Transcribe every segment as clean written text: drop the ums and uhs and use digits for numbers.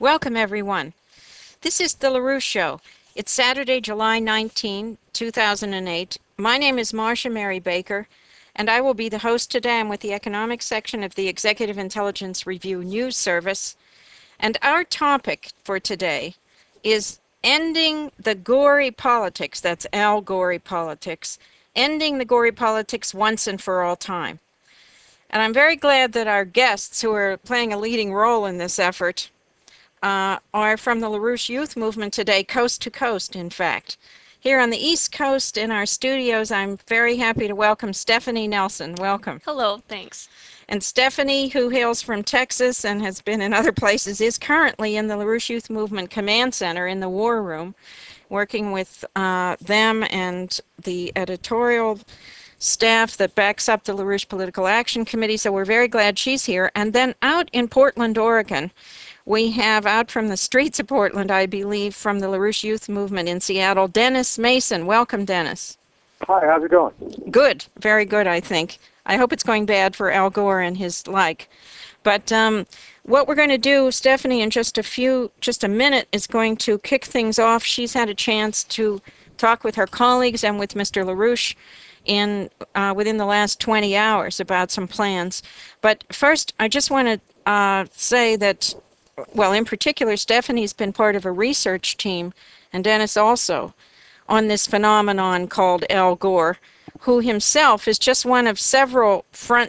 Welcome, everyone. This is The LaRouche Show. It's Saturday, July 19, 2008. My name is Marcia Mary Baker, and I will be the host today. I'm with the economics section of the Executive Intelligence Review News Service. And our topic for today is ending the gory politics. That's Al Gore politics. Ending the gory politics once and for all time. And I'm very glad that our guests, who are playing a leading role in this effort, are from the LaRouche Youth Movement today, coast to coast, in fact. Here on the East Coast in our studios, I'm very happy to welcome Stephanie Nelson. Welcome. Hello, thanks. And Stephanie, who hails from Texas and has been in other places, is currently in the LaRouche Youth Movement Command Center in the War Room, working with them and the editorial staff that backs up the LaRouche Political Action Committee. So we're very glad she's here. And then out in Portland, Oregon, we have out from the streets of Portland, I believe, from the LaRouche Youth Movement in Seattle, Dennis Mason. Welcome, Dennis. Hi, how's it going? Good. Very good, I think. I hope it's going bad for Al Gore and his like. But what we're going to do, Stephanie, in just a minute, is going to kick things off. She's had a chance to talk with her colleagues and with Mr. LaRouche within the last 20 hours about some plans. But first, I just want to say that, well, in particular, Stephanie's been part of a research team, and Dennis also, on this phenomenon called Al Gore, who himself is just one of several frontmen,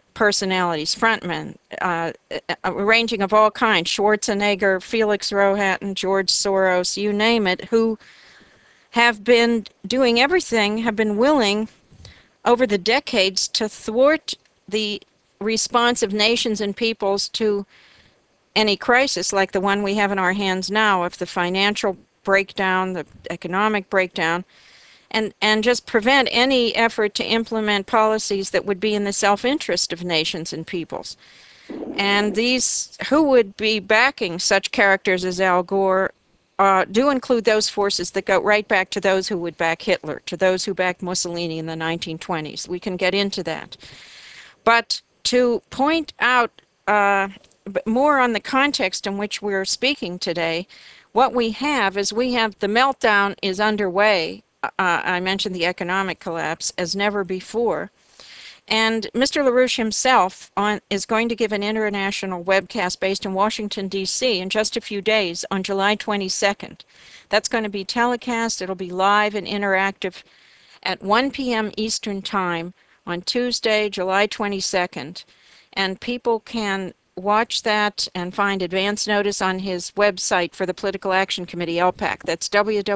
ranging of all kinds, Schwarzenegger, Felix Rohatyn, George Soros, you name it, who have been doing everything, have been willing over the decades to thwart the response of nations and peoples to any crisis like the one we have in our hands now, of the financial breakdown, the economic breakdown, and just prevent any effort to implement policies that would be in the self-interest of nations and peoples. And these who would be backing such characters as Al Gore do include those forces that go right back to those who would back Hitler, to those who backed Mussolini in the 1920s. We can get into that. But to point out more on the context in which we're speaking today, what we have is the meltdown is underway. I mentioned the economic collapse as never before. And Mr. LaRouche himself is going to give an international webcast based in Washington, D.C. in just a few days on July 22nd. That's going to be telecast. It'll be live and interactive at 1 p.m. Eastern Time on Tuesday, July 22nd. And people can watch that and find advance notice on his website for the Political Action Committee, LPAC. That's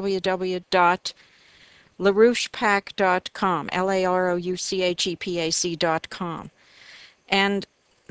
www.larouchepac.com, LaRouchepac.com. And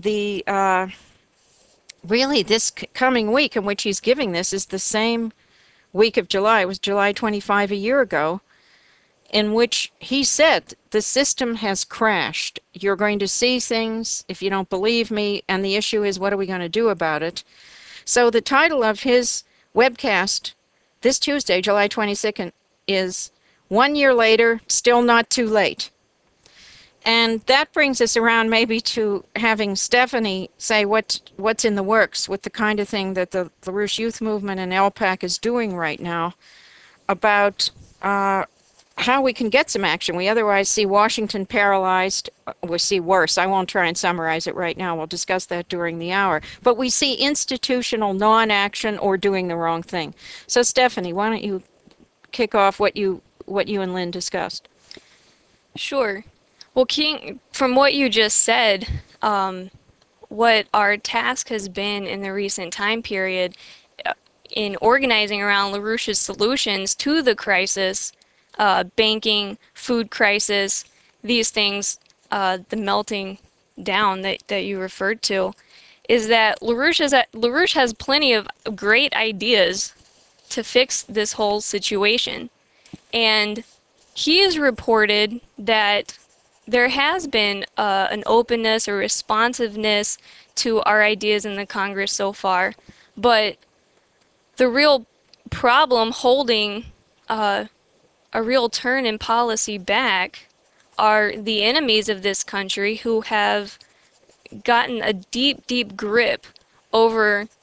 really this coming week in which he's giving this is the same week of July. It was July 25 a year ago, in which he said the system has crashed. You're going to see things if you don't believe me, and the issue is, what are we going to do about it? So the title of his webcast this Tuesday, July 22nd, is 1 year later, still not too late. And that brings us around maybe to having Stephanie say what's in the works with the kind of thing that the LaRouche Youth Movement and LPAC is doing right now about how we can get some action. We otherwise see Washington paralyzed. We see worse. I won't try and summarize it right now. We'll discuss that during the hour. But we see institutional non-action or doing the wrong thing. So Stephanie, why don't you kick off what you and Lynn discussed? Sure. Well, from what you just said, what our task has been in the recent time period in organizing around LaRouche's solutions to the crisis, banking, food crisis, these things, the melting down that you referred to, is that LaRouche has plenty of great ideas to fix this whole situation. And he has reported that there has been an openness or responsiveness to our ideas in the Congress so far, but the real problem holding a real turn in policy back are the enemies of this country, who have gotten a deep, deep grip over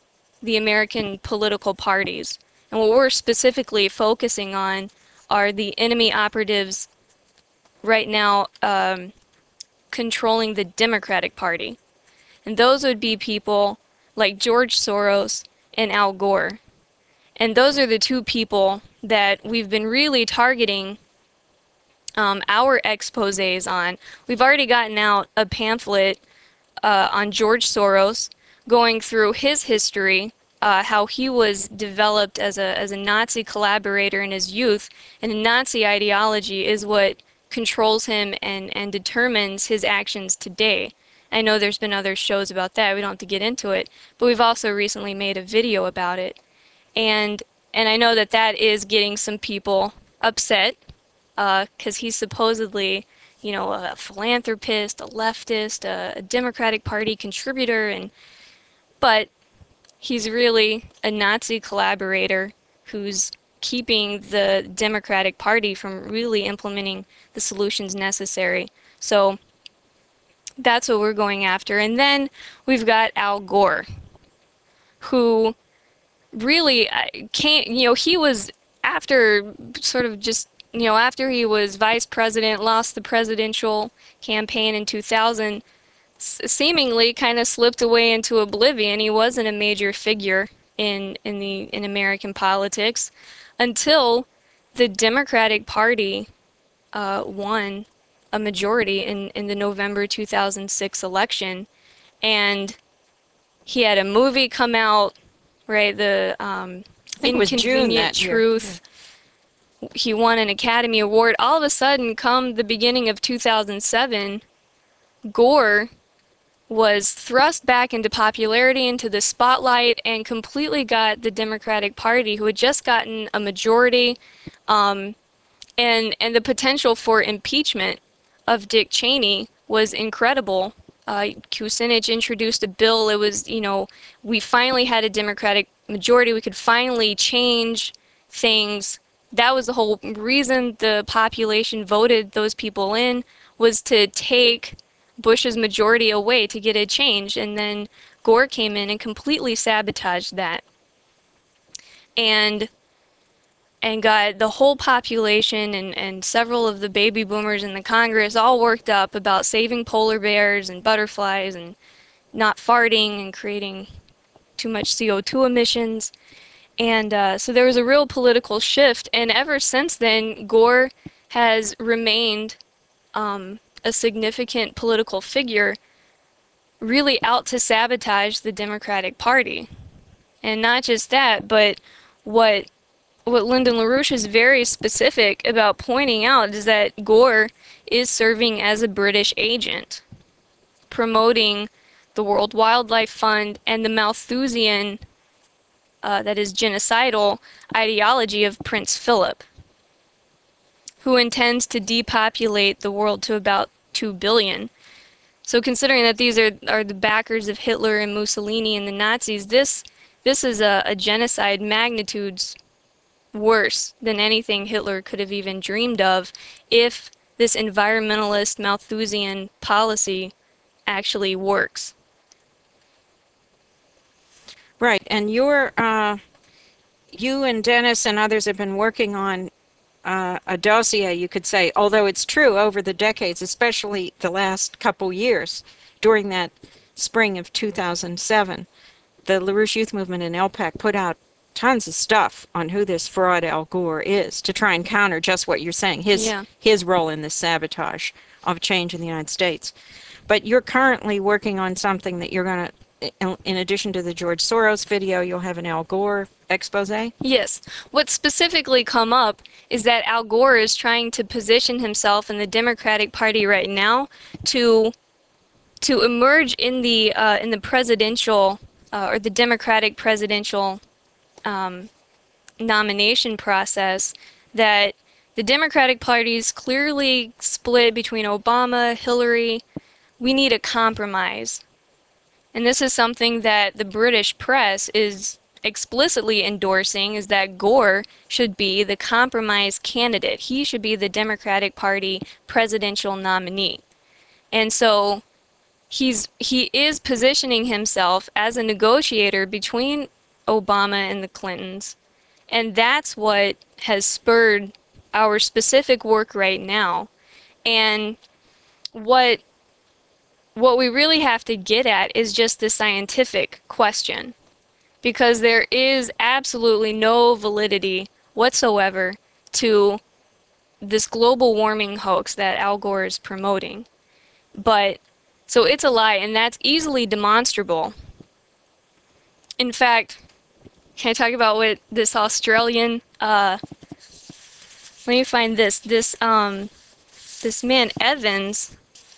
the American political parties. And what we're specifically focusing on are the enemy operatives right now controlling the Democratic Party. And those would be people like George Soros and Al Gore. And those are the two people that we've been really targeting our exposés on. We've already gotten out a pamphlet on George Soros, going through his history, how he was developed as a Nazi collaborator in his youth, and Nazi ideology is what controls him and determines his actions today. I know there's been other shows about that. We don't have to get into it, but we've also recently made a video about it, and I know that that is getting some people upset because he's supposedly, you know, a philanthropist, a leftist, a Democratic Party contributor, but he's really a Nazi collaborator who's keeping the Democratic Party from really implementing the solutions necessary. So that's what we're going after. And then we've got Al Gore, who really can't, you know, he was after sort of just, you know, after he was vice president, lost the presidential campaign in 2000, seemingly kind of slipped away into oblivion. He wasn't a major figure in American politics until the Democratic Party won a majority in the November 2006 election, and he had a movie come out, right? The I think it was June Inconvenient that year. Truth. Yeah. He won an Academy Award. All of a sudden, come the beginning of 2007, Gore was thrust back into popularity, into the spotlight, and completely got the Democratic Party, who had just gotten a majority, and the potential for impeachment of Dick Cheney was incredible. Kucinich introduced a bill. It was, you know, we finally had a Democratic majority. We could finally change things. That was the whole reason the population voted those people in, was to take Bush's majority away to get a change. And then Gore came in and completely sabotaged that. And got the whole population and several of the baby boomers in the Congress all worked up about saving polar bears and butterflies and not farting and creating too much CO2 emissions. And so there was a real political shift. And ever since then, Gore has remained a significant political figure, really out to sabotage the Democratic Party. And not just that, but what Lyndon LaRouche is very specific about pointing out is that Gore is serving as a British agent, promoting the World Wildlife Fund and the Malthusian, that is genocidal, ideology of Prince Philip, who intends to depopulate the world to about 2 billion. So considering that these are the backers of Hitler and Mussolini and the Nazis, this is a genocide magnitudes worse than anything Hitler could have even dreamed of if this environmentalist Malthusian policy actually works. Right, and you and Dennis and others have been working on a dossier, you could say, although it's true over the decades, especially the last couple years, during that spring of 2007, the LaRouche Youth Movement and LPAC put out tons of stuff on who this fraud Al Gore is to try and counter just what you're saying, his role in the sabotage of change in the United States. But you're currently working on something that you're going to, in addition to the George Soros video, you'll have an Al Gore expose? Yes. What's specifically come up is that Al Gore is trying to position himself in the Democratic Party right now to emerge in the presidential or the Democratic presidential nomination process, that the Democratic Party is clearly split between Obama, Hillary. We need a compromise. And this is something that the British press is explicitly endorsing, is that Gore should be the compromise candidate. He should be the Democratic Party presidential nominee. And so he is positioning himself as a negotiator between Obama and the Clintons. And that's what has spurred our specific work right now. And what we really have to get at is just the scientific question, because there is absolutely no validity whatsoever to this global warming hoax that Al Gore is promoting. But so it's a lie, and that's easily demonstrable. In fact, can I talk about what this Australian let me find this man Evans.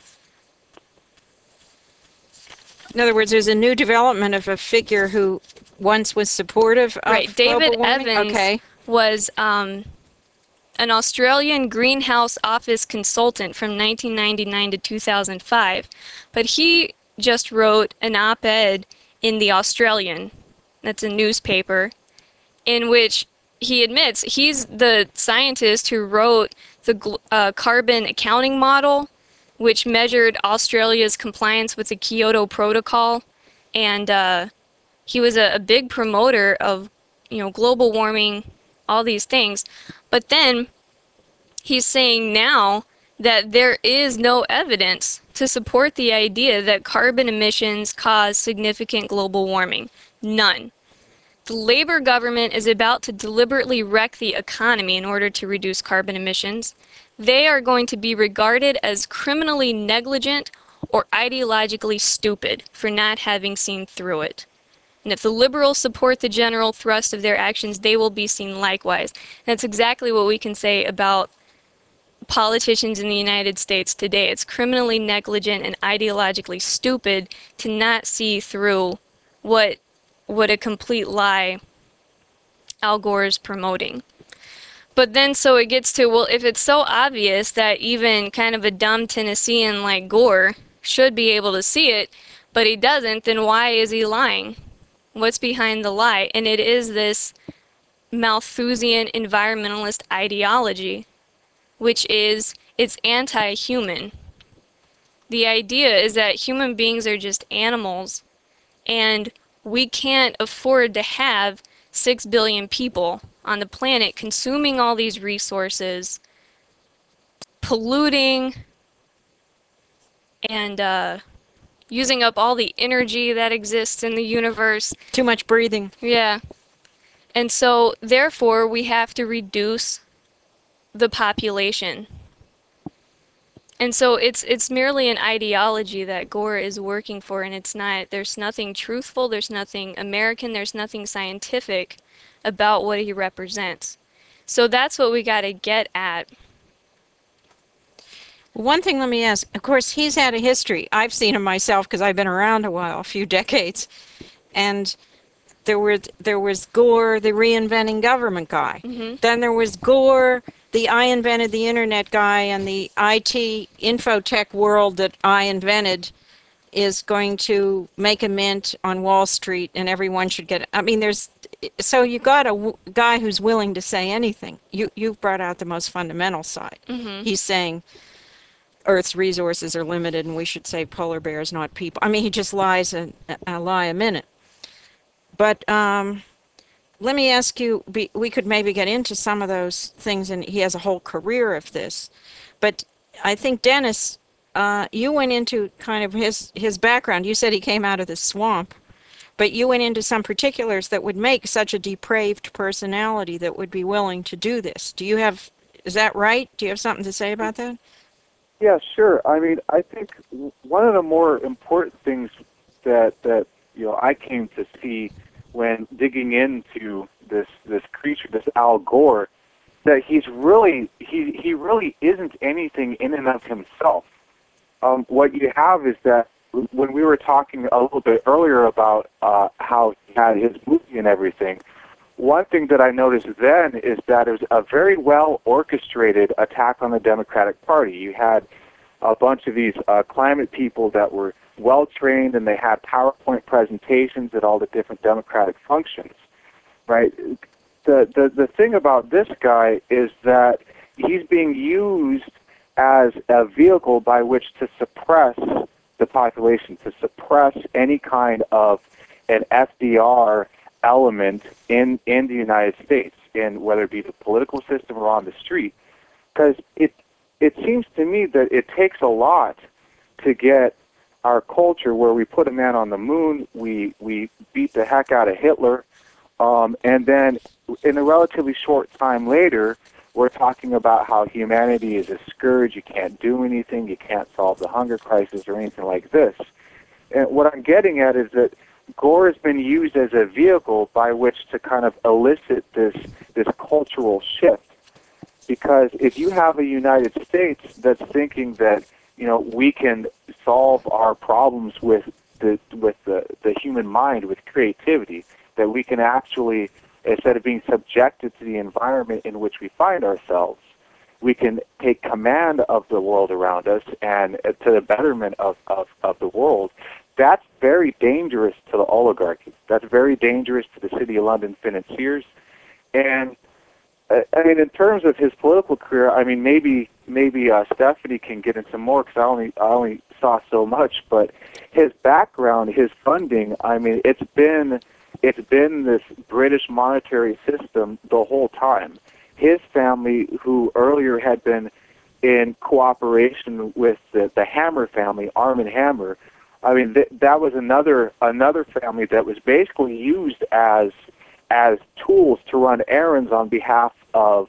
In other words, there's a new development of a figure who once was supportive of Right, David global warming. Evans Okay. was an Australian greenhouse office consultant from 1999 to 2005, but he just wrote an op-ed in The Australian, that's a newspaper, in which he admits he's the scientist who wrote the carbon accounting model, which measured Australia's compliance with the Kyoto Protocol, and he was a big promoter of, global warming, all these things. But then he's saying now that there is no evidence to support the idea that carbon emissions cause significant global warming. None. The Labour government is about to deliberately wreck the economy in order to reduce carbon emissions. They are going to be regarded as criminally negligent or ideologically stupid for not having seen through it. And if the liberals support the general thrust of their actions, they will be seen likewise. And that's exactly what we can say about politicians in the United States today. It's criminally negligent and ideologically stupid to not see through what a complete lie Al Gore is promoting. But then so it gets to, well, if it's so obvious that even kind of a dumb Tennessean like Gore should be able to see it, but he doesn't, then why is he lying? What's behind the lie? And it is this Malthusian environmentalist ideology, which is, it's anti-human. The idea is that human beings are just animals, and we can't afford to have 6 billion people on the planet consuming all these resources, polluting, and using up all the energy that exists in the universe. Too much breathing. Yeah. And so, therefore, we have to reduce the population. And so it's merely an ideology that Gore is working for, and it's not, there's nothing truthful, there's nothing American, there's nothing scientific about what he represents. So that's what we got to get at. One thing, let me ask. Of course, he's had a history. I've seen him myself because I've been around a while, a few decades. And there was Gore, the reinventing government guy. Mm-hmm. Then there was Gore, the I invented the internet guy, and the IT infotech world that I invented is going to make a mint on Wall Street and everyone should get it. I mean, so you got a guy who's willing to say anything. You've brought out the most fundamental side. Mm-hmm. He's saying Earth's resources are limited and we should save polar bears, not people. I mean, he just lies a lie a minute. But let me ask you, we could maybe get into some of those things, and he has a whole career of this. But I think, Dennis, you went into kind of his background. You said he came out of the swamp, but you went into some particulars that would make such a depraved personality that would be willing to do this. Is that right? Do you have something to say about that? Yeah, sure. I mean, I think one of the more important things that I came to see when digging into this creature, this Al Gore, that he really isn't anything in and of himself. What you have is that when we were talking a little bit earlier about how he had his movie and everything, one thing that I noticed then is that it was a very well orchestrated attack on the Democratic Party. You had a bunch of these climate people that were well trained, and they had PowerPoint presentations at all the different Democratic functions. Right? The thing about this guy is that he's being used as a vehicle by which to suppress the population, to suppress any kind of an FDR element in the United States, in whether it be the political system or on the street, because it seems to me that it takes a lot to get our culture where we put a man on the moon, we beat the heck out of Hitler, and then in a relatively short time later, we're talking about how humanity is a scourge, you can't do anything, you can't solve the hunger crisis or anything like this. And what I'm getting at is that Gore has been used as a vehicle by which to kind of elicit this cultural shift. Because if you have a United States that's thinking that, you know, we can solve our problems with the human mind, with creativity, that we can actually, instead of being subjected to the environment in which we find ourselves, we can take command of the world around us and to the betterment of the world. That's very dangerous to the oligarchy. That's very dangerous to the City of London financiers. And I mean, in terms of his political career, I mean, maybe Stephanie can get into more because I only saw so much. But his background, his funding, I mean, it's been this British monetary system the whole time. His family, who earlier had been in cooperation with the Hammer family, Arm and Hammer, I mean, that was another family that was basically used as tools to run errands on behalf of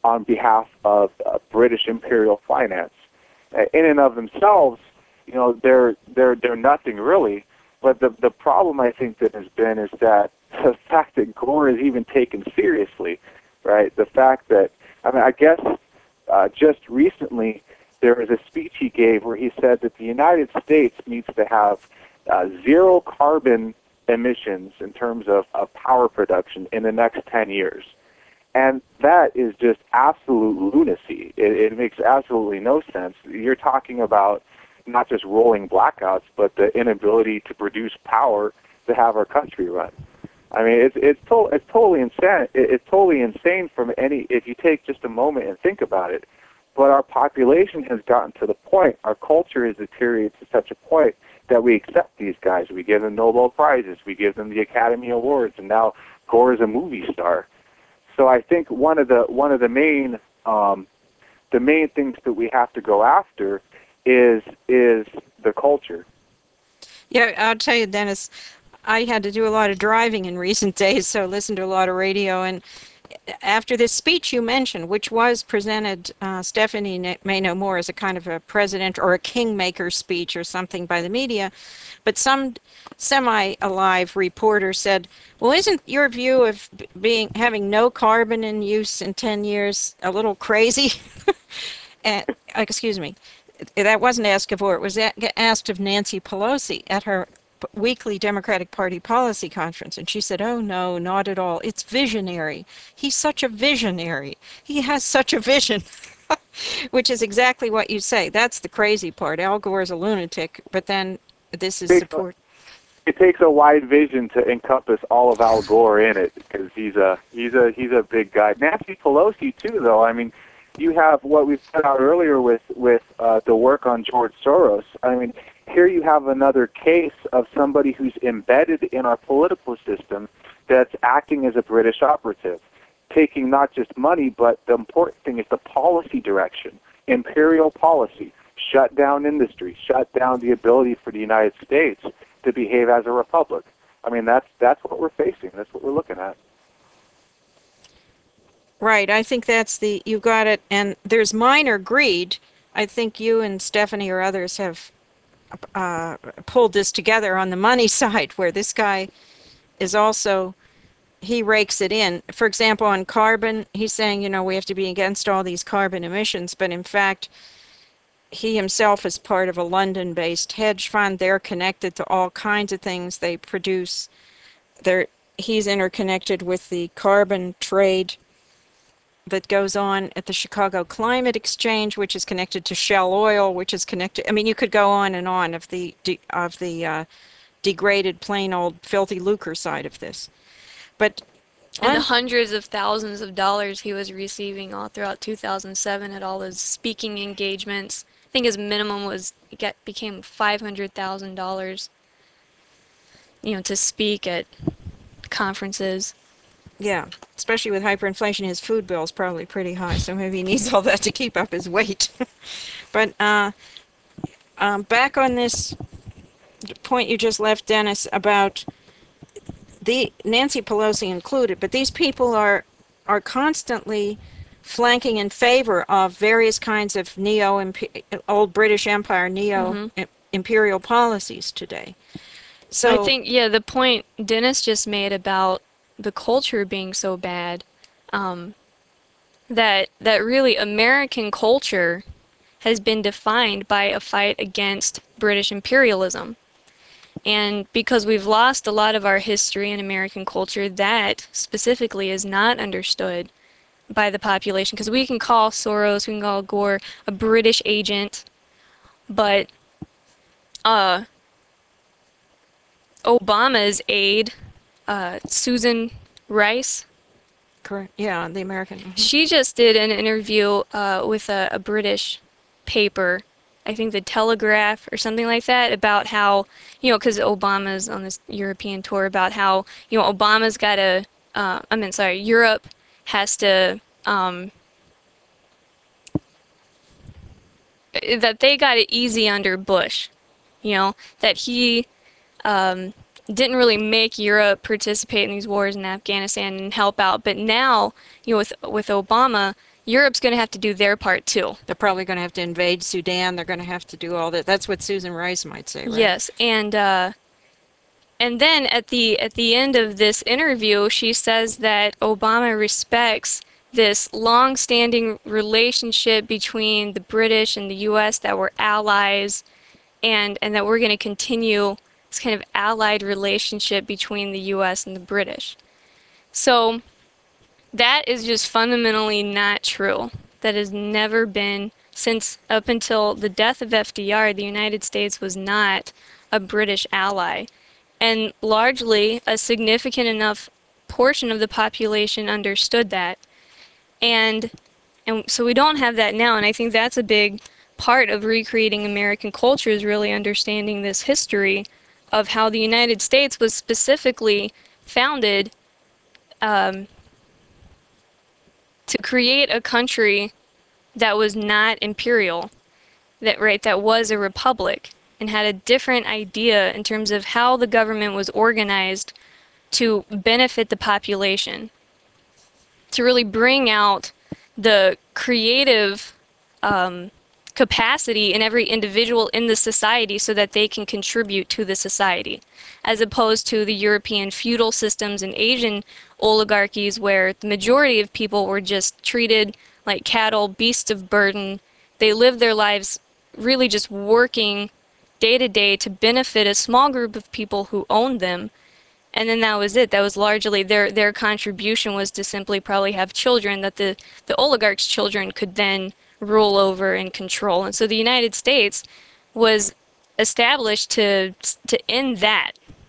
British imperial finance. In and of themselves, you know, they're nothing really. But the problem I think that has been is that the fact that Gore is even taken seriously, right? The fact that, I mean, I guess just recently there was a speech he gave where he said that the United States needs to have zero carbon emissions in terms of power production in the next 10 years. And that is just absolute lunacy. It makes absolutely no sense. You're talking about not just rolling blackouts, but the inability to produce power to have our country run. I mean, it's totally insane. It's totally insane from any, if you take just a moment and think about it. But our population has gotten to the point, our culture has deteriorated to such a point that we accept these guys. We give them Nobel Prizes, we give them the Academy Awards, and now Gore is a movie star. So I think one of the main things that we have to go after is the culture. Yeah, I'll tell you, Dennis, I had to do a lot of driving in recent days, so I listened to a lot of radio. And after this speech you mentioned, which was presented, Stephanie may know more, as a kind of a president or a kingmaker speech or something by the media, but some semi-alive reporter said, well, isn't your view of having no carbon in use in 10 years a little crazy? And, excuse me, that wasn't asked of Gore. It was asked of Nancy Pelosi at her weekly Democratic Party policy conference, and she said, oh no, not at all. It's visionary. He's such a visionary. He has such a vision. Which is exactly what you say. That's the crazy part. Al Gore is a lunatic, but then this is support. It takes a wide vision to encompass all of Al Gore in it, because he's a big guy. Nancy Pelosi too, though. I mean, you have what we put out earlier with the work on George Soros. I mean, here you have another case of somebody who's embedded in our political system that's acting as a British operative, taking not just money, but the important thing is the policy direction, imperial policy, shut down industry, shut down the ability for the United States to behave as a republic. I mean, that's what we're facing. That's what we're looking at. Right. I think you got it. And there's minor greed. I think you and Stephanie or others have pulled this together on the money side, where this guy is also, he rakes it in. For example, on carbon, he's saying, you know, we have to be against all these carbon emissions, but in fact, he himself is part of a London-based hedge fund. They're connected to all kinds of things. They produce, he's interconnected with the carbon trade that goes on at the Chicago Climate Exchange, which is connected to Shell Oil, which is connected. I mean, you could go on and on of the degraded, plain old, filthy lucre side of this. But and the hundreds of thousands of dollars he was receiving all throughout 2007 at all his speaking engagements. I think his minimum became $500,000. You know, to speak at conferences. Yeah, especially with hyperinflation, his food bill is probably pretty high, so maybe he needs all that to keep up his weight. But back on this point you just left, Dennis, about the Nancy Pelosi included, but these people are constantly flanking in favor of various kinds of old British Empire Hmm. imperial policies today. I So think, yeah, the point Dennis just made about the culture being so bad, um, that really American culture has been defined by a fight against British imperialism. And because we've lost a lot of our history and American culture, that specifically is not understood by the population. Because we can call Soros, we can call Gore a British agent, but uh, Obama's aide, Susan Rice, correct, yeah, the American. she just did an interview with a British paper, I think the Telegraph or something like that, about how, because Obama's on this European tour, about how, Obama's got to, Europe has to, that they got it easy under Bush, that he didn't really make Europe participate in these wars in Afghanistan and help out. But now, with Obama, Europe's going to have to do their part too. They're probably going to have to invade Sudan. They're going to have to do all that. That's what Susan Rice might say, right? Yes, and then at the end of this interview, she says that Obama respects this long-standing relationship between the British and the U.S., that we're allies, and that we're going to continue this kind of allied relationship between the U.S. and the British. So that is just fundamentally not true. That has never been, since up until the death of FDR, the United States was not a British ally. And largely, a significant enough portion of the population understood that. And so we don't have that now, and I think that's a big part of recreating American culture, is really understanding this history of how the United States was specifically founded to create a country that was not imperial, that was a republic, and had a different idea in terms of how the government was organized to benefit the population, to really bring out the creative capacity in every individual in the society so that they can contribute to the society, as opposed to the European feudal systems and Asian oligarchies where the majority of people were just treated like cattle, beasts of burden. They lived their lives really just working day to day to benefit a small group of people who owned them. And then that was it. That was largely their contribution, was to simply probably have children that the oligarchs' children could then rule over and control. And so the United States was established to end that.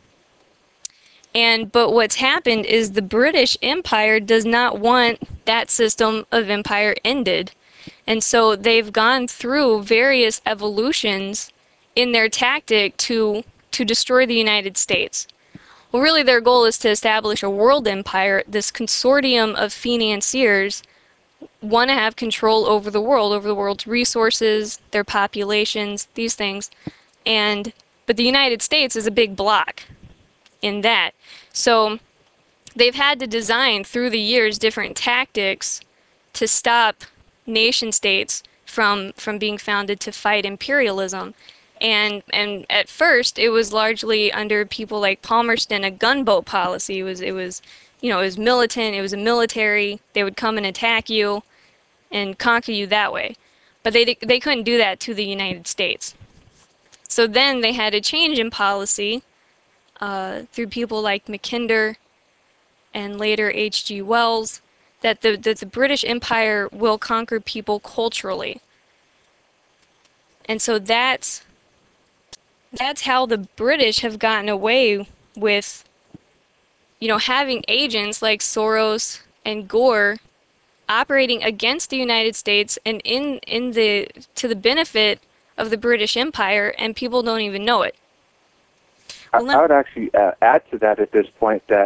But what's happened is the British Empire does not want that system of empire ended. And so they've gone through various evolutions in their tactic to destroy the United States. Well, really, their goal is to establish a world empire. This consortium of financiers want to have control over the world's resources, their populations, these things. But the United States is a big block in that. So they've had to design through the years different tactics to stop nation states from being founded to fight imperialism. And at first, it was largely under people like Palmerston, a gunboat policy. It was militant. It was a military. They would come and attack you and conquer you that way. But they couldn't do that to the United States. So then they had a change in policy through people like Mackinder and later H.G. Wells, that the British Empire will conquer people culturally. And so that's how the British have gotten away with, having agents like Soros and Gore operating against the United States and to the benefit of the British Empire, and people don't even know it. I would actually add to that at this point that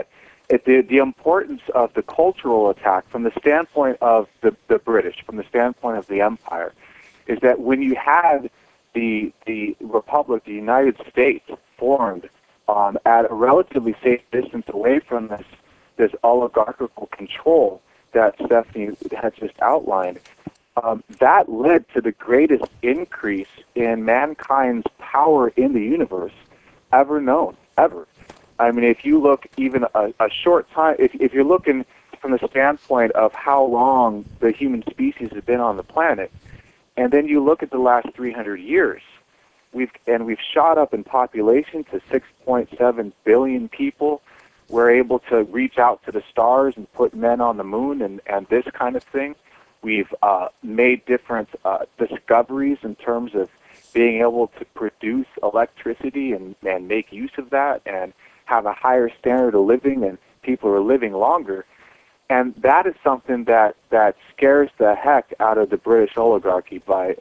the importance of the cultural attack from the standpoint of the British, from the standpoint of the empire, is that when you had the Republic, the United States, formed at a relatively safe distance away from this oligarchical control that Stephanie had just outlined, that led to the greatest increase in mankind's power in the universe ever known, ever. I mean, if you look even a short time, if you're looking from the standpoint of how long the human species has been on the planet, and then you look at the last 300 years, we've shot up in population to 6.7 billion people. We're able to reach out to the stars and put men on the moon and this kind of thing. We've made different discoveries in terms of being able to produce electricity and make use of that and have a higher standard of living, and people are living longer. And that is something that scares the heck out of the British oligarchy by,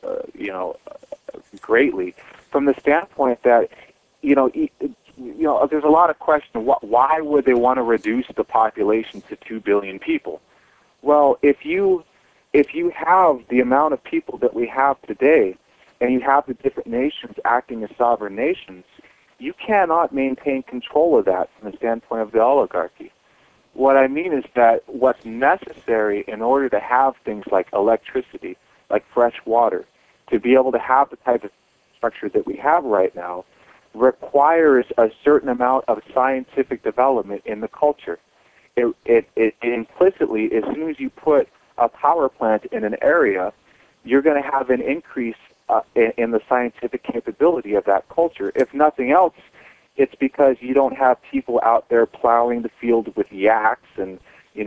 greatly, from the standpoint that, there's a lot of question. Why would they want to reduce the population to 2 billion people? Well, if you have the amount of people that we have today, and you have the different nations acting as sovereign nations, you cannot maintain control of that from the standpoint of the oligarchy. What I mean is that what's necessary in order to have things like electricity, like fresh water, to be able to have the type of structure that we have right now, requires a certain amount of scientific development in the culture. It implicitly, as soon as you put a power plant in an area, you're going to have an increase in the scientific capability of that culture. If nothing else, it's because you don't have people out there plowing the field with yaks and,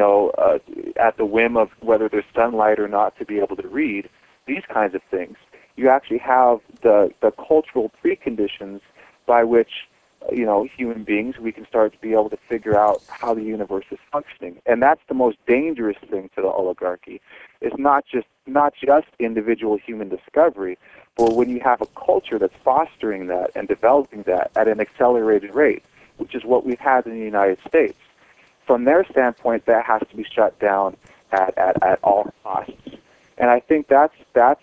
at the whim of whether there's sunlight or not to be able to read, these kinds of things. You actually have the cultural preconditions by which, human beings, we can start to be able to figure out how the universe is functioning. And that's the most dangerous thing to the oligarchy. It's not just individual human discovery, but when you have a culture that's fostering that and developing that at an accelerated rate, which is what we've had in the United States. From their standpoint, that has to be shut down at all costs. And I think that's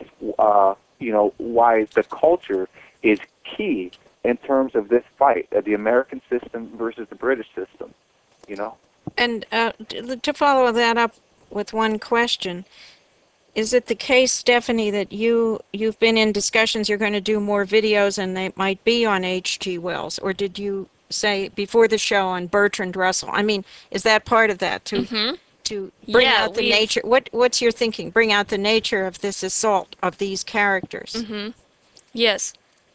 why the culture is key in terms of this fight of the American system versus the British system, And to follow that up with one question, is it the case, Stephanie, that you've been in discussions, you're going to do more videos and they might be on H.G. Wells? Or did you say before the show on Bertrand Russell? I mean, is that part of that, to bring out the nature? What's your thinking? Bring out the nature of this assault of these characters? Yes.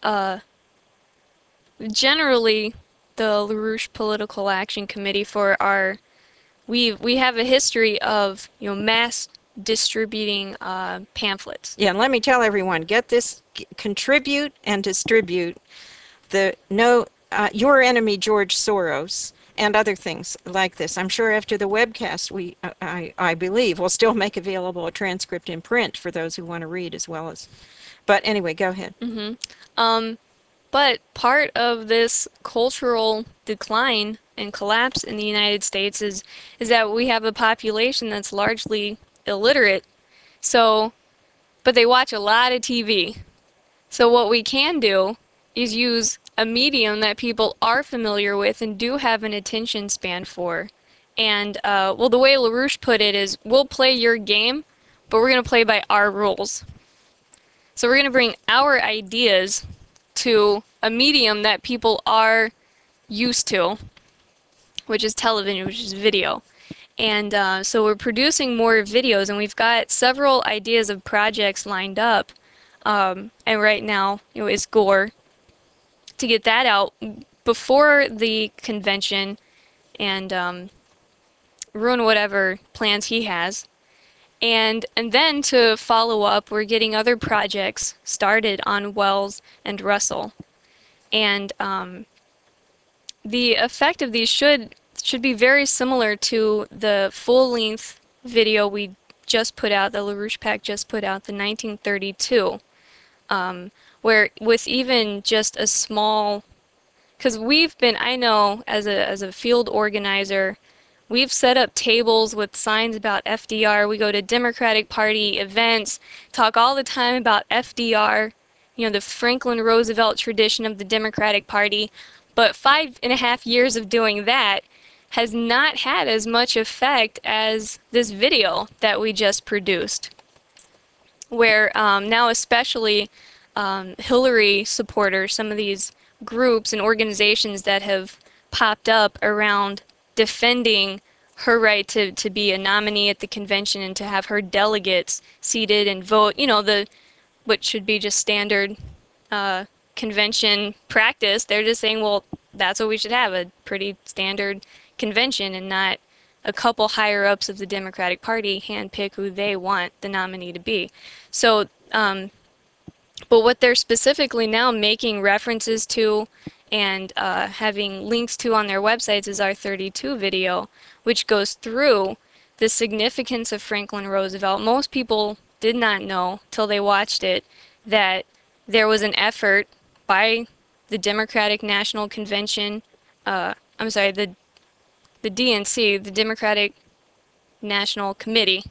Generally, the LaRouche Political Action Committee we have a history of mass distributing pamphlets. Yeah, and let me tell everyone, get this, contribute and distribute your enemy George Soros and other things like this. I'm sure after the webcast, I believe we'll still make available a transcript in print for those who want to read as well as. But anyway, go ahead. But part of this cultural decline and collapse in the United States is that we have a population that's largely illiterate. But they watch a lot of TV. So what we can do is use a medium that people are familiar with and do have an attention span for. And, the way LaRouche put it is, we'll play your game, but we're going to play by our rules. So we're going to bring our ideas to a medium that people are used to, which is television, which is video. And so we're producing more videos, and we've got several ideas of projects lined up. And right now, it's Gore to get that out before the convention and ruin whatever plans he has. And then to follow up, we're getting other projects started on Wells and Russell. And the effect of these should be very similar to the full-length video we just put out, the LaRouche Pack just put out, the 1932, where with even just a small, because I know as a field organizer, We've set up tables with signs about FDR. We go to Democratic Party events, talk all the time about FDR, you know, the Franklin Roosevelt tradition of the Democratic Party. But 5.5 years of doing that has not had as much effect as this video that we just produced, where now especially Hillary supporters, some of these groups and organizations that have popped up around defending her right to be a nominee at the convention and to have her delegates seated and vote, you know, the what should be just standard convention practice. They're just saying, well, that's what we should have, a pretty standard convention, and not a couple higher ups of the Democratic Party handpick who they want the nominee to be. So, but what they're specifically now making references to and having links to on their websites is our 32 video, which goes through the significance of Franklin Roosevelt. Most people did not know till they watched it that there was an effort by the Democratic National Convention, I'm sorry, the DNC, the Democratic National Committee,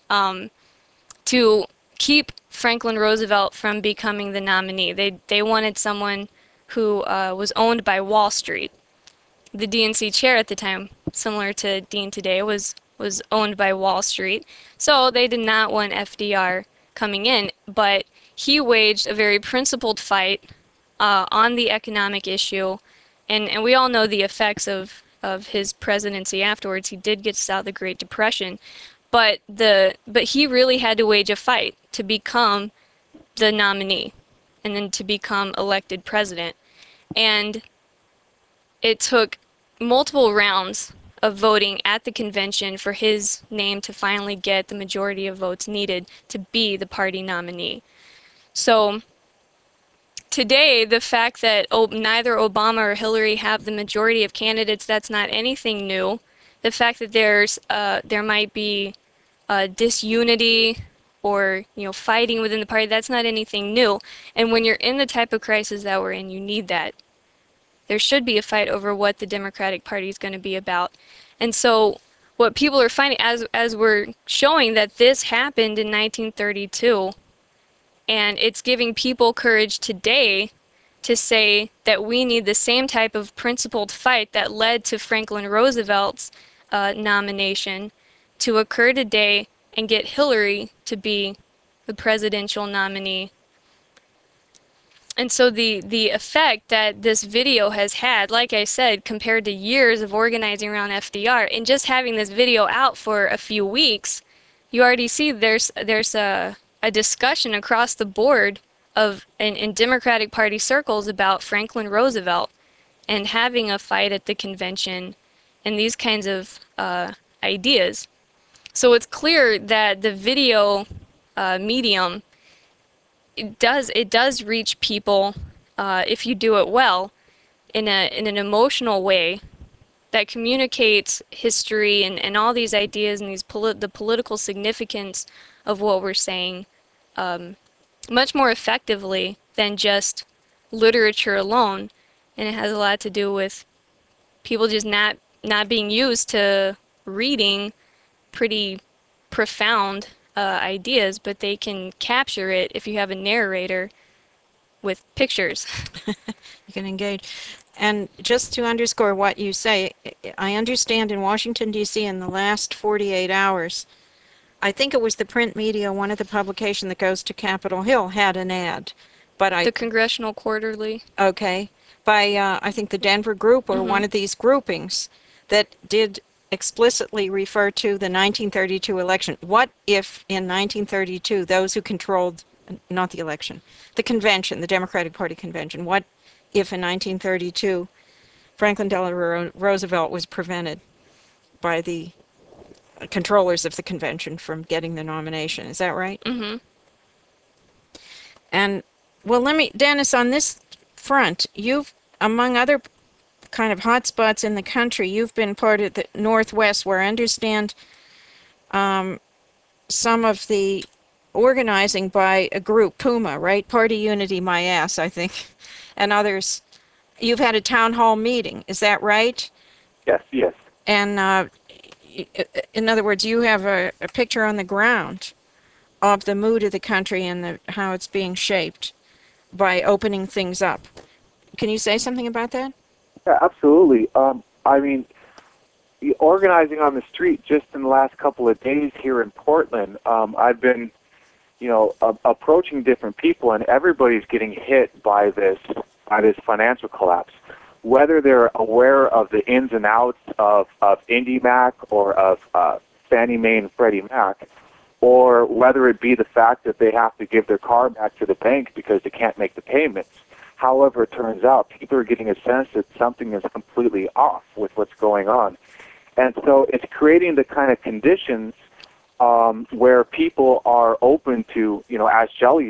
to keep Franklin Roosevelt from becoming the nominee. They wanted someone who was owned by Wall Street. The DNC chair at the time, similar to Dean today, was owned by Wall Street. So they did not want FDR coming in, but he waged a very principled fight on the economic issue, and we all know the effects of his presidency afterwards. He did get us out of the Great Depression, but he really had to wage a fight to become the nominee and then to become elected president. And it took multiple rounds of voting at the convention for his name to finally get the majority of votes needed to be the party nominee. So today, the fact that neither Obama or Hillary have the majority of candidates, that's not anything new. The fact that there might be disunity or, you know, fighting within the party, that's not anything new. And when you're in the type of crisis that we're in, you need that. There should be a fight over what the Democratic Party is going to be about. And so what people are finding, as we're showing that this happened in 1932, and it's giving people courage today to say that we need the same type of principled fight that led to Franklin Roosevelt's nomination to occur today and get Hillary to be the presidential nominee. And so the effect that this video has had, like I said, compared to years of organizing around FDR, and just having this video out for a few weeks, you already see there's a discussion across the board in Democratic Party circles about Franklin Roosevelt and having a fight at the convention and these kinds of ideas. So it's clear that the video medium, it does reach people if you do it well in an emotional way that communicates history and all these ideas and the political significance of what we're saying much more effectively than just literature alone. And it has a lot to do with people just not being used to reading pretty profound ideas, but they can capture it if you have a narrator with pictures. You can engage. And just to underscore what you say, I understand in Washington, D.C. in the last 48 hours, I think it was the print media, one of the publications that goes to Capitol Hill, had an ad. But The Congressional Quarterly. Okay. By, I think, the Denver Group or one of these groupings that did explicitly refer to the 1932 election. What if in 1932 those who controlled, not the election, the convention, the Democratic Party convention, what if in 1932 Franklin Delano Roosevelt was prevented by the controllers of the convention from getting the nomination? Is that right? Mm-hmm. And, well, Dennis, on this front, you've, among other kind of hotspots in the country, you've been part of the Northwest, where I understand some of the organizing by a group, Puma, right? Party Unity My Ass, I think, and others. You've had a town hall meeting, is that right? Yes, yes. And in other words, you have a picture on the ground of the mood of the country and how it's being shaped by opening things up. Can you say something about that? Yeah, absolutely. I mean, organizing on the street just in the last couple of days here in Portland, I've been, approaching different people, and everybody's getting hit by this financial collapse. Whether they're aware of the ins and outs of IndyMac or of Fannie Mae and Freddie Mac, or whether it be the fact that they have to give their car back to the bank because they can't make the payments. However it turns out, people are getting a sense that something is completely off with what's going on. And so it's creating the kind of conditions where people are open to, as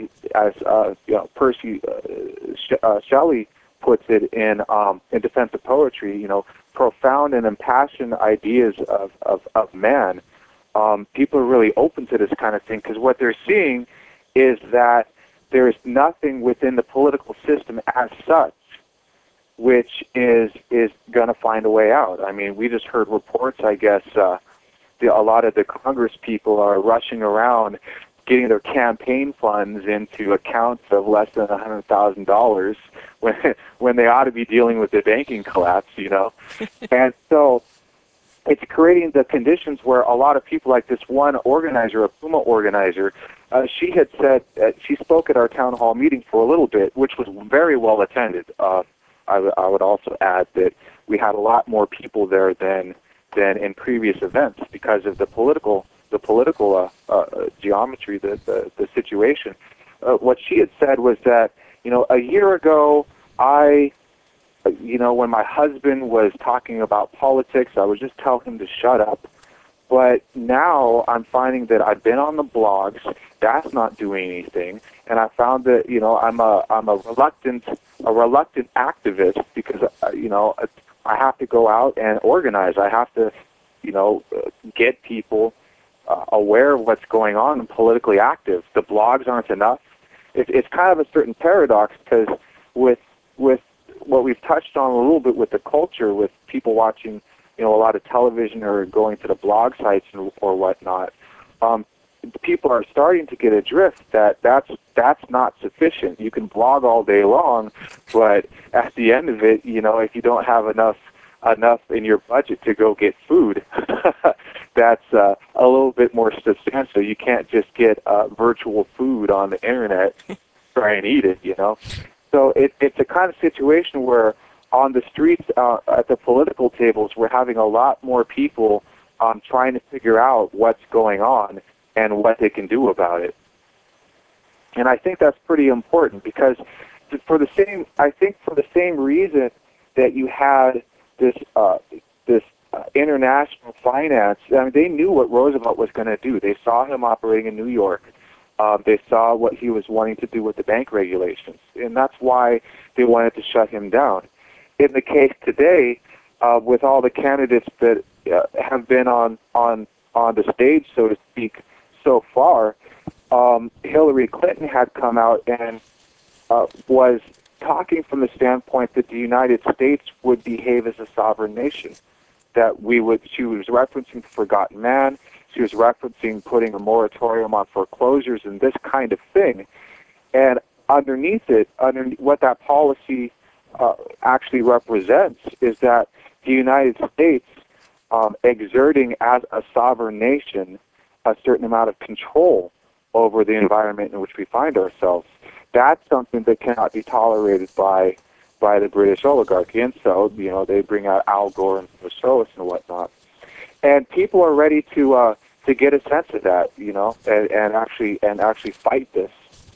Percy Shelley puts it in Defense of Poetry, profound and impassioned ideas of man. People are really open to this kind of thing because what they're seeing is that there's nothing within the political system as such which is going to find a way out. I mean, we just heard reports, I guess, a lot of the Congress people are rushing around getting their campaign funds into accounts of less than $100,000 when they ought to be dealing with the banking collapse, And so it's creating the conditions where a lot of people, like this one organizer, a Puma organizer, she had said, she spoke at our town hall meeting for a little bit, which was very well attended. I would also add that we had a lot more people there than in previous events because of the political geometry, the situation. What she had said was that, a year ago, when my husband was talking about politics, I would just tell him to shut up. But now I'm finding that I've been on the blogs. That's not doing anything, and I found that I'm a reluctant activist because I have to go out and organize. I have to get people aware of what's going on and politically active. The blogs aren't enough. It's kind of a certain paradox because with what we've touched on a little bit with the culture, with people watching, a lot of television or going to the blog sites or whatnot, people are starting to get adrift that's not sufficient. You can blog all day long, but at the end of it, if you don't have enough in your budget to go get food, that's a little bit more substantial. You can't just get virtual food on the internet, try and eat it, So it's a kind of situation where on the streets, at the political tables, we're having a lot more people trying to figure out what's going on and what they can do about it. And I think that's pretty important because for the same reason that you had this international finance, I mean, they knew what Roosevelt was going to do. They saw him operating in New York. They saw what he was wanting to do with the bank regulations, and that's why they wanted to shut him down. In the case today, with all the candidates that have been on the stage, so to speak, so far, Hillary Clinton had come out and was talking from the standpoint that the United States would behave as a sovereign nation. She was referencing the Forgotten Man. She was referencing putting a moratorium on foreclosures and this kind of thing. And underneath what that policy actually represents is that the United States exerting as a sovereign nation a certain amount of control over the environment in which we find ourselves. That's something that cannot be tolerated by the British oligarchy. And so, they bring out Al Gore and Soros and whatnot. And people are ready to get a sense of that, and actually fight this.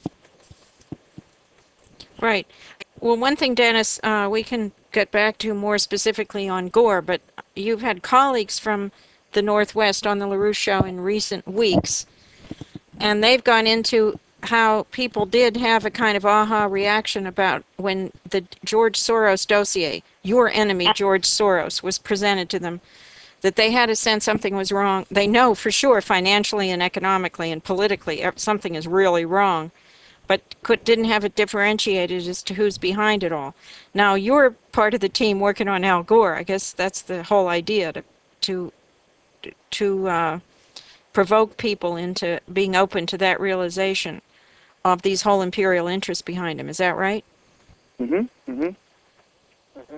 Right. Well, one thing, Dennis, we can get back to more specifically on Gore, but you've had colleagues from the Northwest on the LaRouche Show in recent weeks, and they've gone into how people did have a kind of aha reaction about when the George Soros dossier, your enemy George Soros, was presented to them, that they had a sense something was wrong. They know for sure financially and economically and politically something is really wrong, but didn't have it differentiated as to who's behind it all. Now, you're part of the team working on Al Gore. I guess that's the whole idea, to to provoke people into being open to that realization of these whole imperial interests behind him. Is that right? Mhm. Mhm. Mhm.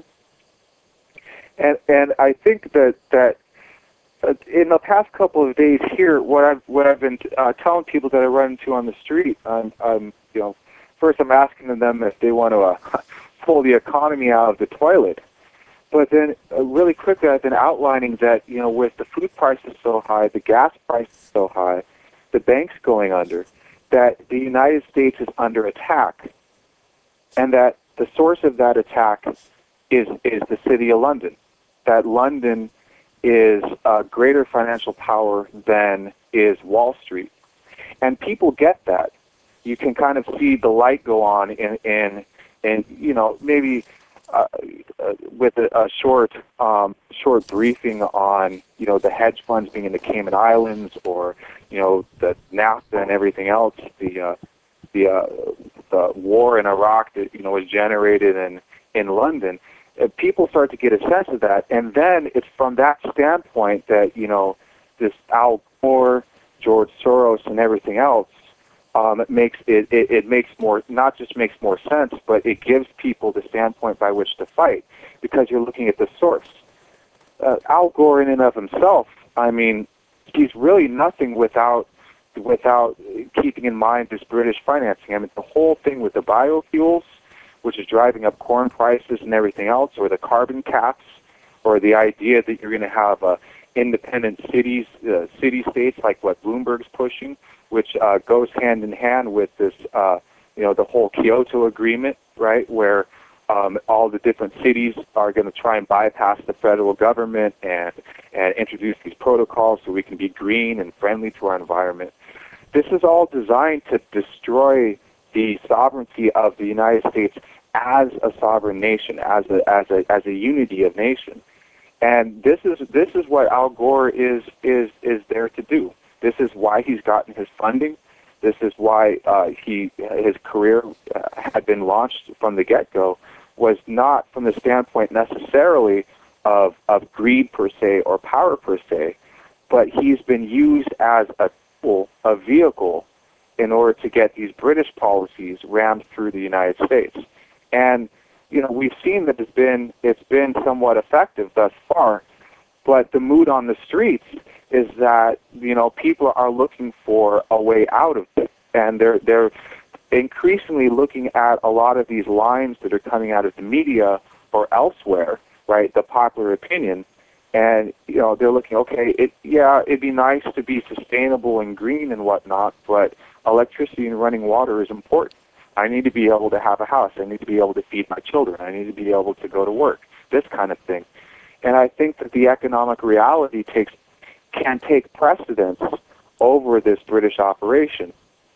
And I think that in the past couple of days here, what I've been telling people that I run into on the street, first I'm asking them if they want to pull the economy out of the toilet, but then really quickly I've been outlining that with the food prices so high, the gas prices so high, the banks going under, that the United States is under attack, and that the source of that attack is the city of London. That London is a greater financial power than is Wall Street. And people get that. You can kind of see the light go on in maybe with a short briefing on, the hedge funds being in the Cayman Islands, or, the NAFTA and everything else, the war in Iraq that, was generated in London. People start to get a sense of that, and then it's from that standpoint that this Al Gore, George Soros, and everything else it makes more, not just makes more sense, but it gives people the standpoint by which to fight, because you're looking at the source. Al Gore, in and of himself, I mean, he's really nothing without keeping in mind this British financing. I mean, the whole thing with the biofuels, which is driving up corn prices and everything else, or the carbon caps, or the idea that you're going to have independent cities, city-states, like what Bloomberg's pushing, which goes hand in hand with this, the whole Kyoto Agreement, right, where all the different cities are going to try and bypass the federal government and introduce these protocols so we can be green and friendly to our environment. This is all designed to destroy the sovereignty of the United States as a sovereign nation, as a unity of nation. And this is what Al Gore is there to do. This is why he's gotten his funding. This is why his career had been launched from the get-go, was not from the standpoint necessarily of greed per se or power per se, but he's been used as a tool, a vehicle, in order to get these British policies rammed through the United States. And we've seen that it's been somewhat effective thus far, but the mood on the streets is that people are looking for a way out of it, and they're increasingly looking at a lot of these lines that are coming out of the media or elsewhere, right? The popular opinion, and they're looking, okay, it'd be nice to be sustainable and green and whatnot, but electricity and running water is important. I need to be able to have a house. I need to be able to feed my children. I need to be able to go to work. This kind of thing. And I think that the economic reality can take precedence over this British operation.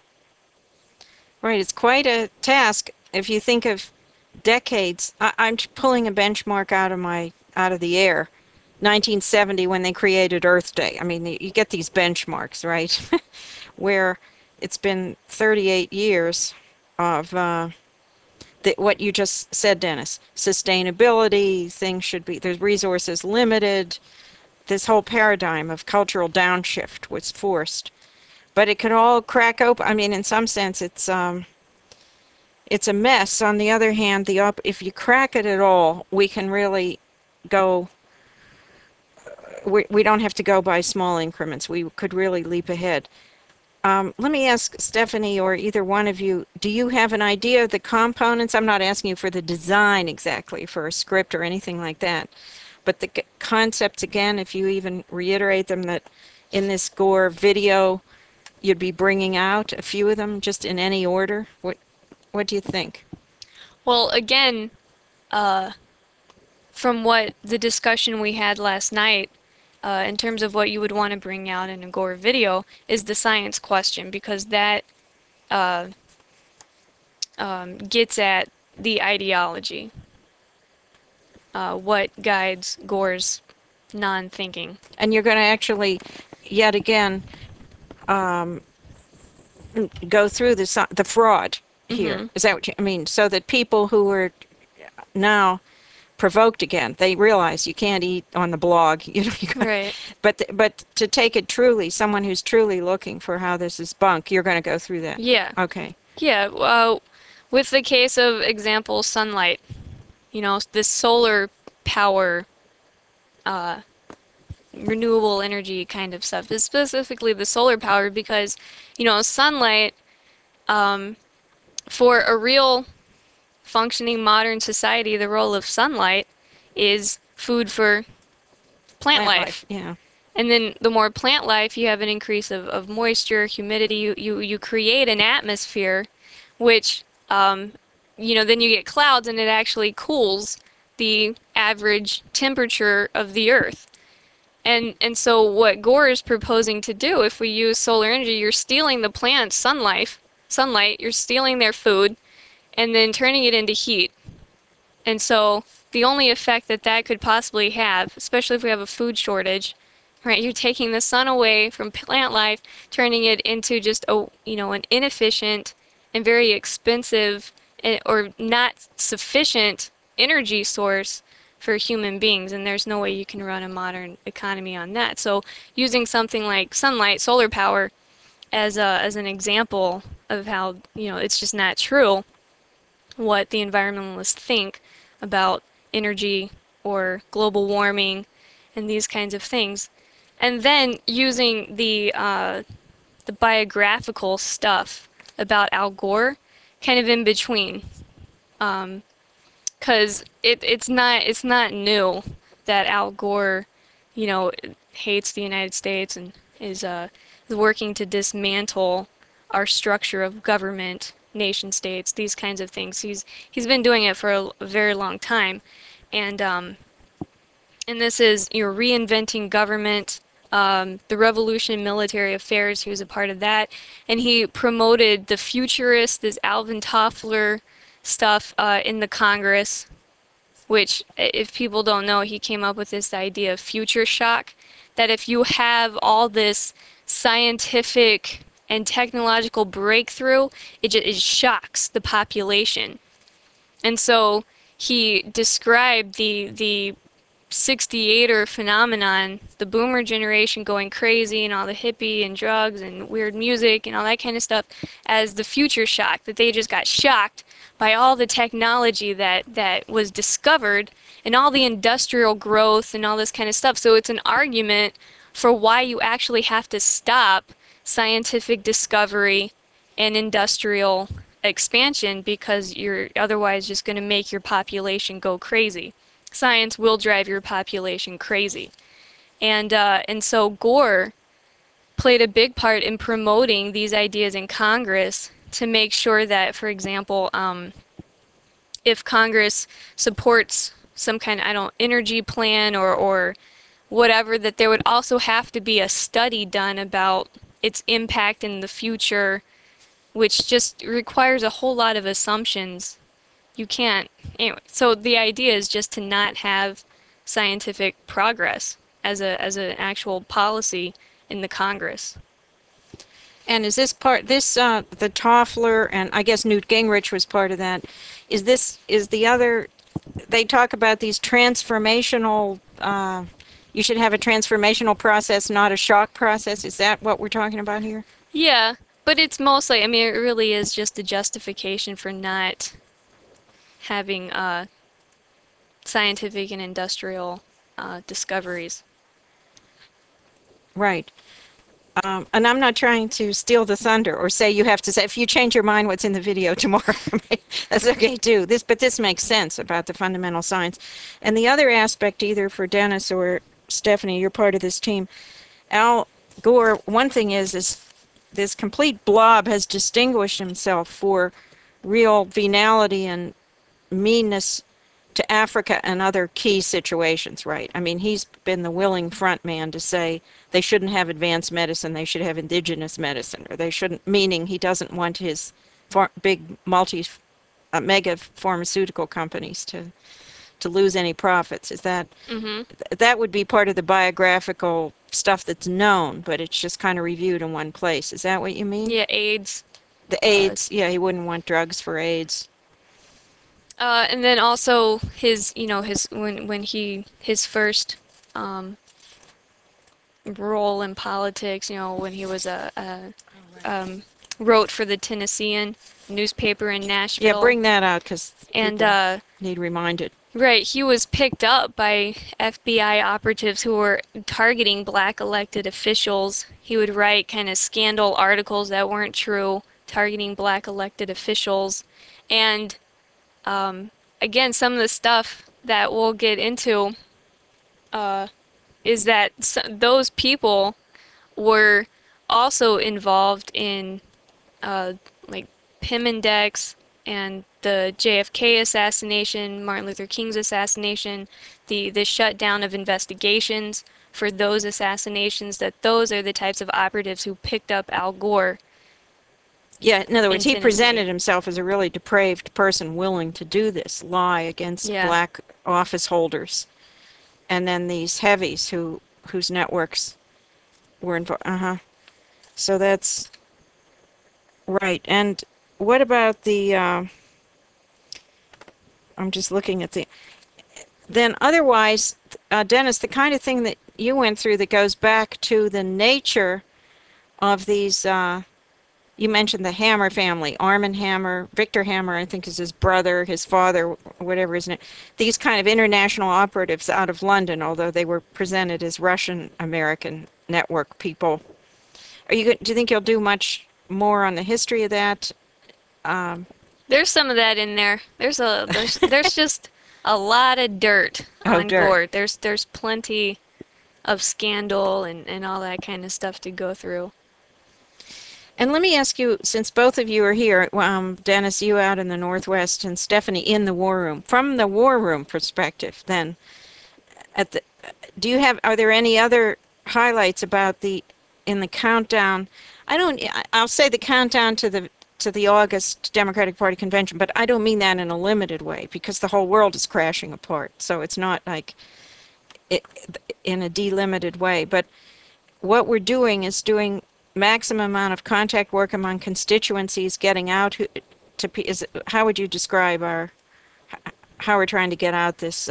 Right. It's quite a task if you think of decades. I'm pulling a benchmark out of the air. 1970, when they created Earth Day. I mean, you get these benchmarks, right? Where it's been 38 years of what you just said, Dennis. Sustainability, things should be, there's resources limited. This whole paradigm of cultural downshift was forced. But it could all crack open. I mean, in some sense, it's a mess. On the other hand, if you crack it at all, we can really go. We don't have to go by small increments. We could really leap ahead. Let me ask Stephanie or either one of you, do you have an idea of the components? I'm not asking you for the design exactly for a script or anything like that, but the concepts, again, if you even reiterate them, that in this Gore video, you'd be bringing out a few of them just in any order. What do you think? Well, again, from what the discussion we had last night, in terms of what you would want to bring out in a Gore video, is the science question, because that gets at the ideology, what guides Gore's non-thinking. And you're going to actually, yet again, go through the fraud here. Mm-hmm. Is that what I mean? So that people who are now provoked again. They realize you can't eat on the blog, Right. but to take it truly, someone who's truly looking for how this is bunk, you're going to go through that. Yeah. Okay. Yeah. With the case of example, sunlight, this solar power, uh, renewable energy kind of stuff, is specifically the solar power because, sunlight, um, for a real functioning modern society, the role of sunlight is food for plant life. Yeah. And then the more plant life, you have an increase of moisture, humidity. You create an atmosphere, which, then you get clouds and it actually cools the average temperature of the Earth. And so what Gore is proposing to do, if we use solar energy, you're stealing the plants' sunlight, you're stealing their food, and then turning it into heat. And so the only effect that that could possibly have, especially if we have a food shortage, right? You're taking the sun away from plant life, turning it into just an inefficient and very expensive or not sufficient energy source for human beings, and there's no way you can run a modern economy on that. So using something like sunlight, solar power, as an example of how it's just not true what the environmentalists think about energy or global warming and these kinds of things, and then using the biographical stuff about Al Gore kind of in between. Because it's not new that Al Gore, hates the United States and is working to dismantle our structure of government, nation states, these kinds of things. He's been doing it for a very long time, and this is reinventing government. The Revolution in Military Affairs, he was a part of that, and he promoted the futurist, this Alvin Toffler stuff in the Congress, which, if people don't know, he came up with this idea of future shock, that if you have all this scientific and technological breakthrough, it shocks the population. And so he described the 68er phenomenon, the boomer generation going crazy and all the hippie and drugs and weird music and all that kind of stuff, as the future shock, that they just got shocked by all the technology that was discovered and all the industrial growth and all this kind of stuff. So it's an argument for why you actually have to stop scientific discovery and industrial expansion, because you're otherwise just going to make your population go crazy. Science will drive your population crazy. And so Gore played a big part in promoting these ideas in Congress to make sure that, for example, if Congress supports some kind of, energy plan or whatever, that there would also have to be a study done about its impact in the future, which just requires a whole lot of assumptions. You can't, anyway, so the idea is just to not have scientific progress as an actual policy in the Congress. And is this the Toffler, and I guess Newt Gingrich was part of that, is the other, they talk about these transformational, you should have a transformational process, not a shock process. Is that what we're talking about here? Yeah, but it's mostly, it really is just a justification for not having scientific and industrial discoveries. Right. And I'm not trying to steal the thunder or say you have to say, if you change your mind, what's in the video tomorrow. That's okay too. But this makes sense about the fundamental science. And the other aspect, either for Dennis or Stephanie, you're part of this team. Al Gore, one thing is this complete blob has distinguished himself for real venality and meanness to Africa and other key situations, right? He's been the willing front man to say they shouldn't have advanced medicine, they should have indigenous medicine, or they shouldn't, meaning he doesn't want his big mega pharmaceutical companies to lose any profits. Is that, that would be part of the biographical stuff that's known, but it's just kind of reviewed in one place. Is that what you mean? Yeah, AIDS. The AIDS, yeah, he wouldn't want drugs for AIDS. And then also his, his when he his first um, role in politics, when he was wrote for the Tennessean newspaper in Yeah, Nashville, bring that out because and people need reminded. right, he was picked up by FBI operatives who were targeting black elected officials. He would write kind of scandal articles that weren't true, targeting black elected officials, and again, some of the stuff that we'll get into is that those people were also involved in like Pim Index and the JFK assassination, Martin Luther King's assassination, the shutdown of investigations for those assassinations, that those are the types of operatives who picked up Al Gore Yeah, in other in words, he Tennessee. presented himself as a really depraved person willing to do this, lie against Yeah. black office holders. And then these heavies whose networks were involved. Uh-huh. So that's right. And what about the I'm just looking at the then otherwise, Dennis, the kind of thing that you went through that goes back to the nature of these you mentioned the Hammer family, Armand Hammer, Victor Hammer, I think is his brother, his father, whatever his name. These kind of international operatives out of London, although they were presented as Russian American network people. Do you think you'll do much more on the history of that? Um, There's some of that in there. There's just a lot of dirt oh, on dirt. Gore. There's plenty of scandal and all that kind of stuff to go through. And let me ask you, since both of you are here, Dennis, you out in the Northwest, and Stephanie in the war room, from the war room perspective, then, at the, are there any other highlights about in the countdown? I'll say the countdown to the August Democratic Party convention, but I don't mean that in a limited way because the whole world is crashing apart. So it's not like it, in a delimited way, but what we're doing is doing maximum amount of contact work among constituencies, getting out how would you describe how we're trying to get out this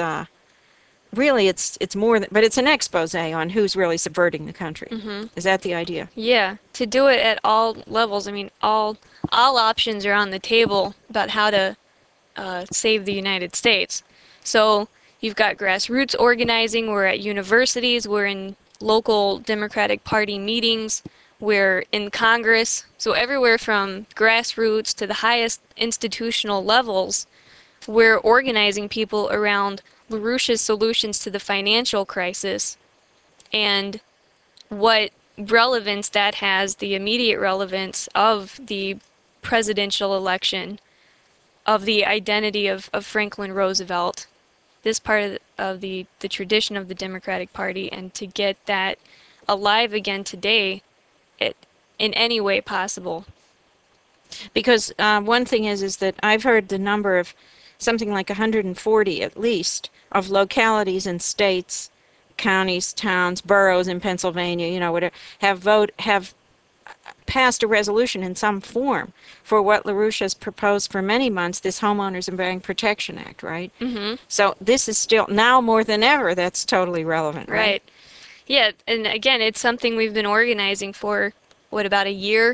really it's more than, but it's an expose on who's really subverting the country. Is that the idea? Yeah, to do it at all levels. I mean, all options are on the table about how to save the United States. So you've got grassroots organizing. We're at universities. We're in local Democratic Party meetings. We're in Congress. So everywhere from grassroots to the highest institutional levels, we're organizing people around LaRouche's solutions to the financial crisis and what relevance that has, the immediate relevance of the presidential election, of the identity of Franklin Roosevelt, this part of the tradition of the Democratic Party, and to get that alive again today it, in any way possible. Because one thing is that I've heard the number of something like 140 at least of localities and states, counties, towns, boroughs in Pennsylvania, whatever, have passed a resolution in some form for what LaRouche has proposed for many months, this Homeowners and Bank Protection Act, right? Mm-hmm. So this is still, now more than ever, that's totally relevant, right? Right. Yeah, and again, it's something we've been organizing for, what, about a year?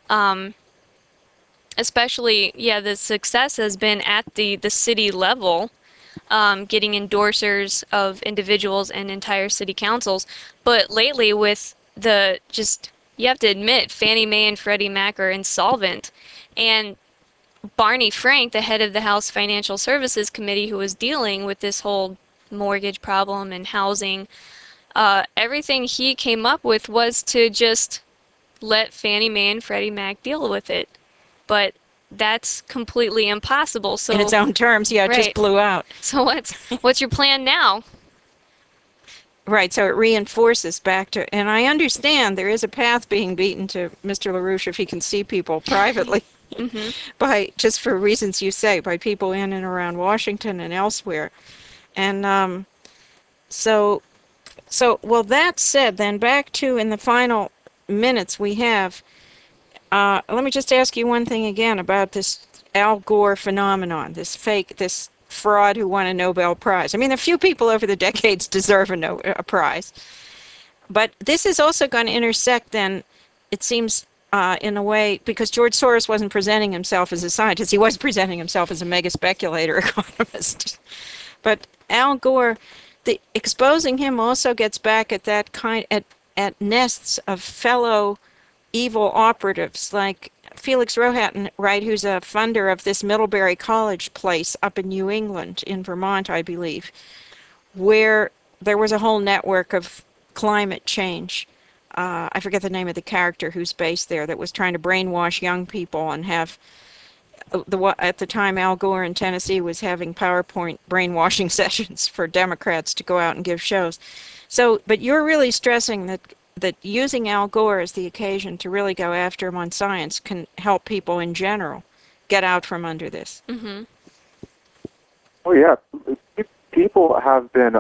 Especially, yeah, the success has been at the city level, getting endorsers of individuals and entire city councils. But lately, with you have to admit, Fannie Mae and Freddie Mac are insolvent. And Barney Frank, the head of the House Financial Services Committee, who was dealing with this whole mortgage problem and housing, everything he came up with was to just let Fannie Mae and Freddie Mac deal with it. But that's completely impossible. So In its own terms, yeah, it just right. blew out. So what's your plan now? Right, so it reinforces back to, and I understand there is a path being beaten to Mr. LaRouche if he can see people privately, Mm-hmm. by just for reasons you say, by people in and around Washington and elsewhere. And so, well, that said, then back to in the final minutes we have, let me just ask you one thing again about this Al Gore phenomenon, this fraud who won a Nobel Prize. I mean, a few people over the decades deserve a prize. But this is also going to intersect then, it seems, in a way, because George Soros wasn't presenting himself as a scientist. He was presenting himself as a mega speculator economist. But Al Gore, exposing him also gets back at that at nests of fellow evil operatives like Felix Rohatyn, right, who's a funder of this Middlebury College place up in New England, in Vermont, I believe, where there was a whole network of climate change. I forget the name of the character who's based there that was trying to brainwash young people and have at the time Al Gore in Tennessee was having PowerPoint brainwashing sessions for Democrats to go out and give shows. So, but you're really stressing that using Al Gore as the occasion to really go after him on science can help people in general get out from under this. Mm-hmm. Oh yeah, people have been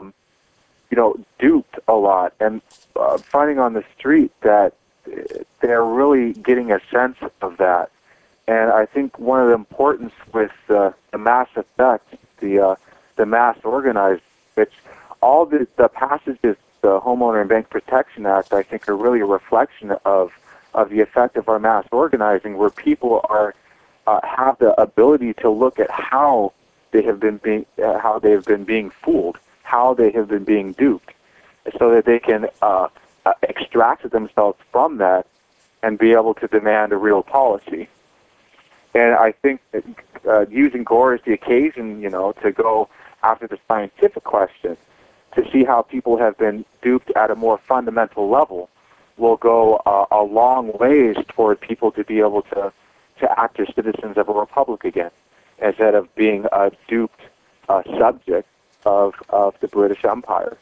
duped a lot, and finding on the street that they're really getting a sense of that. And I think one of the importance with the mass effect, the mass organized, which all the passages, the Homeowner and Bank Protection Act, I think are really a reflection of the effect of our mass organizing, where people are have the ability to look at how they have been being fooled, how they have been being duped, so that they can extract themselves from that and be able to demand a real policy. And I think that using Gore as the occasion, to go after the scientific question, to see how people have been duped at a more fundamental level, will go a long ways toward people to be able to act as citizens of a republic again, instead of being a duped subject of the British Empire.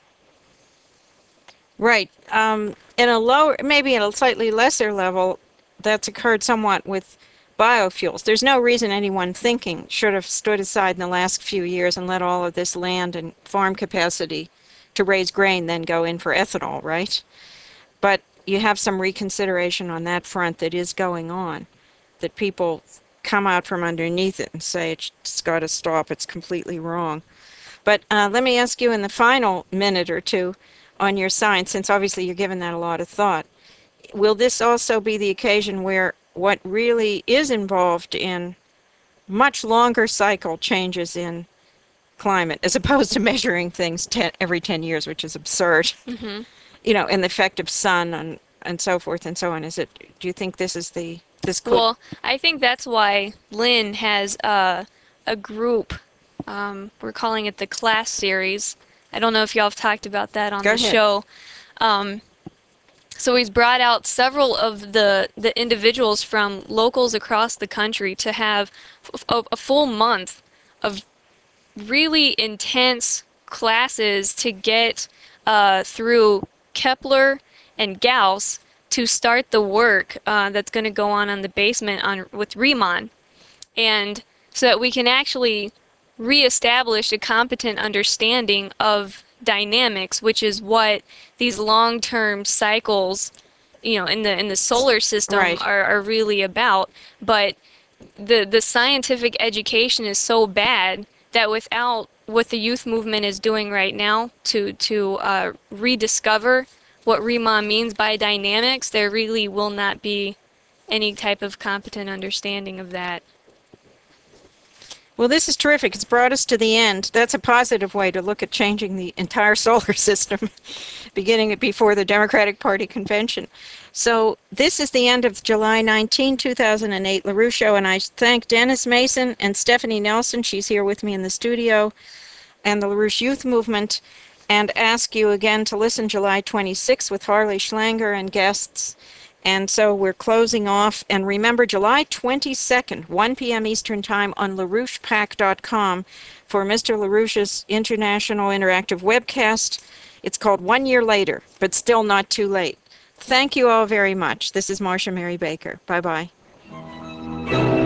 Right. In a lower, maybe at a slightly lesser level, that's occurred somewhat with biofuels. There's no reason anyone thinking should have stood aside in the last few years and let all of this land and farm capacity to raise grain then go in for ethanol, right? But you have some reconsideration on that front that is going on, that people come out from underneath it and say it's got to stop, it's completely wrong. But let me ask you in the final minute or two on your science, since obviously you're giving that a lot of thought. Will this also be the occasion where what really is involved in much longer cycle changes in climate, as opposed to measuring things every 10 years, which is absurd, Mm-hmm. And the effect of sun and so forth and so on? Do you think this is this could... Well, I think that's why Lynn has a group. We're calling it the Class Series. I don't know if y'all have talked about that on Go the ahead. show. So he's brought out several of the individuals from locals across the country to have a full month of really intense classes to get through Kepler and Gauss to start the work that's going to go on the basement with Riemann, and so that we can actually reestablish a competent understanding of dynamics, which is what these long-term cycles, in the solar system Right. are really about. But the scientific education is so bad that without what the youth movement is doing right now to rediscover what Riemann means by dynamics, there really will not be any type of competent understanding of that. Well, this is terrific. It's brought us to the end. That's a positive way to look at changing the entire solar system, beginning it before the Democratic Party convention. So this is the end of July 19, 2008 LaRouche Show, and I thank Dennis Mason and Stephanie Nelson, she's here with me in the studio, and the LaRouche Youth Movement, and ask you again to listen July 26 with Harley Schlanger and guests. And so we're closing off. And remember, July 22nd, 1 p.m. Eastern Time on LaRouchePAC.com for Mr. LaRouche's International Interactive Webcast. It's called 1 Year Later, but still not too late. Thank you all very much. This is Marcia Mary Baker. Bye-bye.